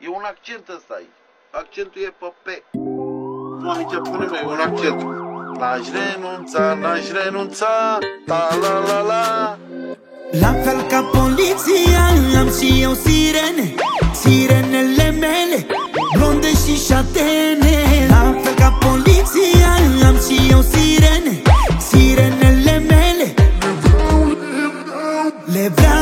E un accent ăsta aici. Accentul e pe P. Nu, aici pune-mi un accent. N-aș renunța, ta la la la. La fel ca poliția, am și eu sirene, sirenele mele, blonde și șatene. La fel ca poliția, am și eu sirene, sirenele mele, le vreau